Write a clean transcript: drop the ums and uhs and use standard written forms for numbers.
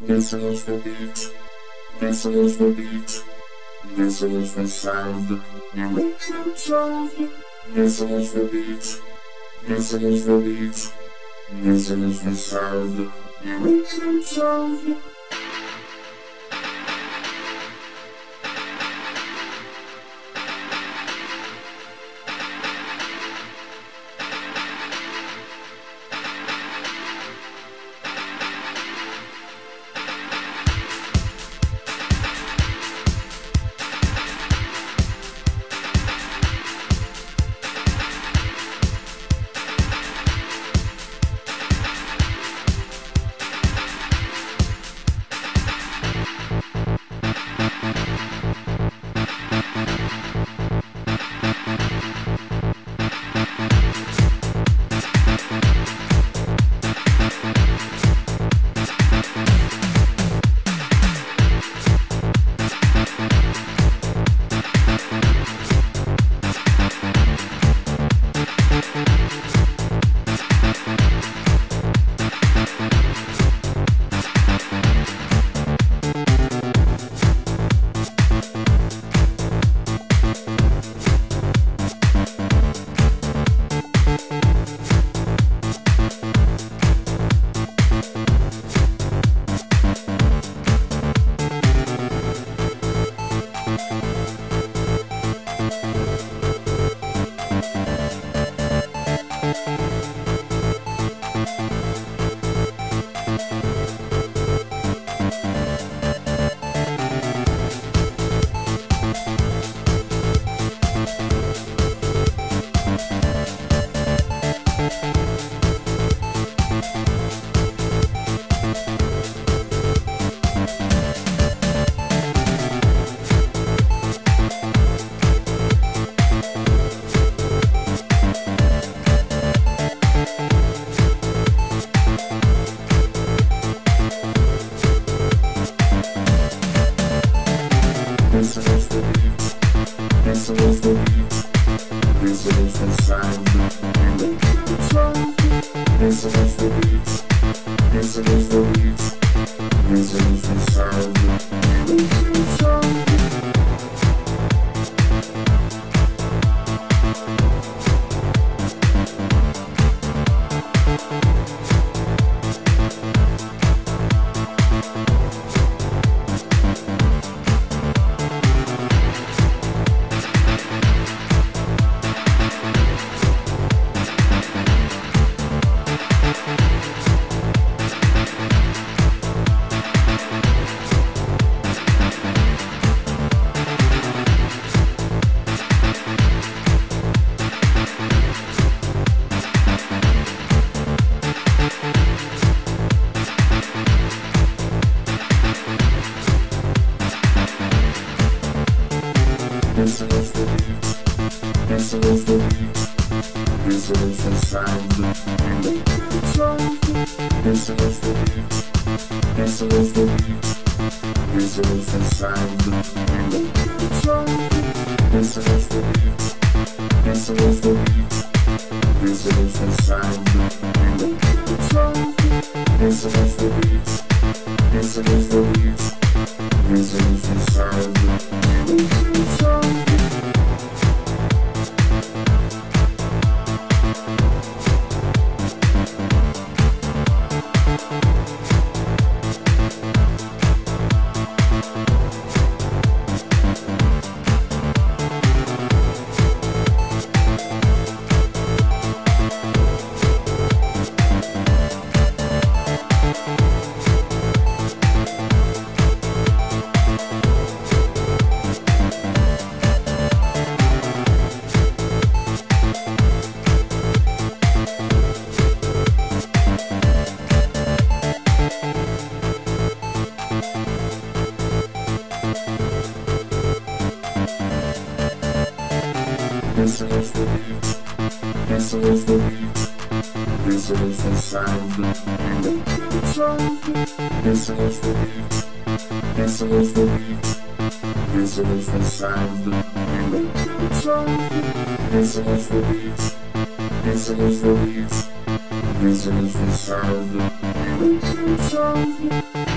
This is the beat. This is the beat. This is the sound. You control. This is the beat. This is the beat. This is the sound. You control. This is the beat. This is the beat. This is the sound. You control. This is the beat. This is the beat. This is the sound. You control. This is the beat. This is the beat. This is the sound. You control. This is the beat. This is the beat. This is the sound. You control. This is the beat. This is the beat. This is the sound. You control. This is the beat. This is the beat. This is the sound. You control. This is the beat. This is the beat. This is the sound. You control. This is the beat. This is the beat. This is the sound. You control. This is the beat. This is the beat. This is the sound. You control.